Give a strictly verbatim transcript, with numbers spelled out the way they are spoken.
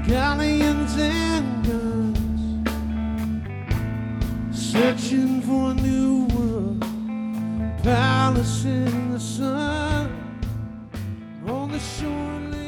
galleons and guns, searching for a new world, palace in the sun, on the shore.